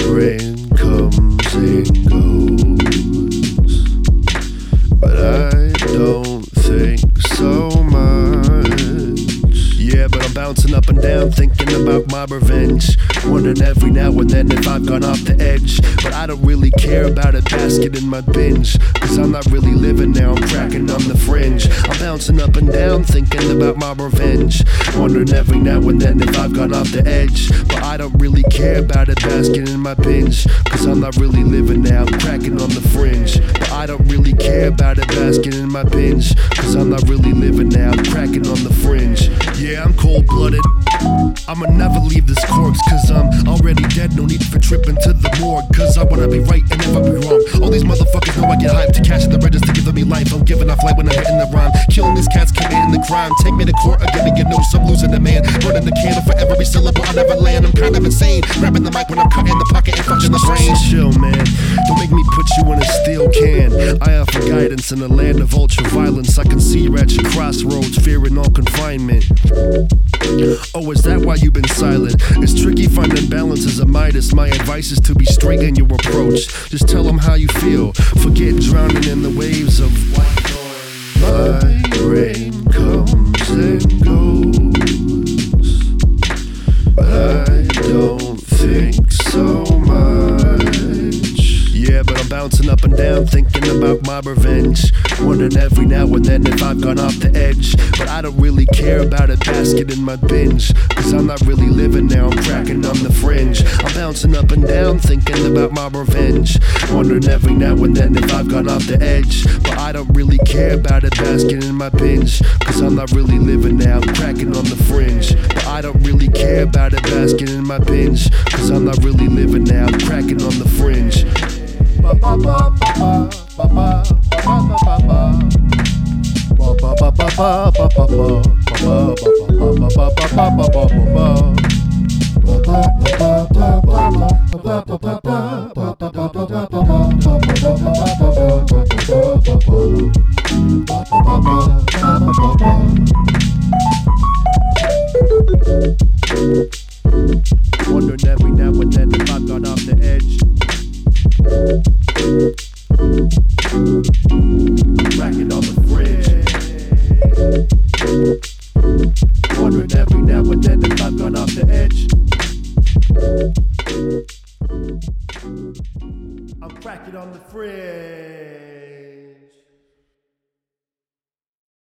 brain comes and goes, but I don't think so much. Yeah, but I'm bouncing up and down, thinking about my revenge. Wondering every now and then if I've gone off the edge. But I don't really care about a basket in my binge, cause I'm not really living now, I'm cracking on the fringe. I'm bouncing up and down, thinking about my revenge. Wondering every now and then if I've gone off the edge. But I don't really care about a basket in my binge, cause I'm not really living now, I'm cracking on the fringe. But I don't really care about a basket in my binge, cause I'm not really living now, I'm cracking on the fringe. Yeah, I'm cold-blooded, I'ma never leave this corpse, cause I'm already dead, no need for tripping to the morgue. Cause I wanna be right and never be wrong. All these motherfuckers know I get hyped to cash at the register, giving me life. I'm giving off light when I'm hitting the rhyme. Killing these cats committing the crime. Take me to court again and get notice I'm losing the man. Burning the candle for every syllable I never land. I'm kind of insane, grabbing the mic when I'm cutting the pocket and fucking the brain. Chill, man, don't make me put you in a steel can. I offer guidance in a land of ultra violence. I can see you at your crossroads, fearing all confinement. Oh, is that why you've been silent? It's tricky finding balance as a Midas. My advice is to be straight in your approach. Just tell them how you feel. Forget drowning in the waves of white noise. My brain comes and goes, but I don't think so much. Yeah, but I'm bouncing up and down, thinking about my revenge. Wondering every now and then if I've gone off the edge. But I don't really care about a basket in my binge, cause I'm not really living now, I'm cracking on the fringe. I'm bouncing up and down, thinking about my revenge. Wondering every now and then if I've gone off the edge. But I don't really care about a basket in my binge, cause I'm not really living now, I'm cracking on the fringe. But I don't really care about a basket in my binge, cause I'm not really living now, I'm cracking on the fringe. Wondering every now and then if I've gone off the edge. Cracking on the fringe. Wondering every now and then if I've gone off the edge. I'm cracking on the fringe.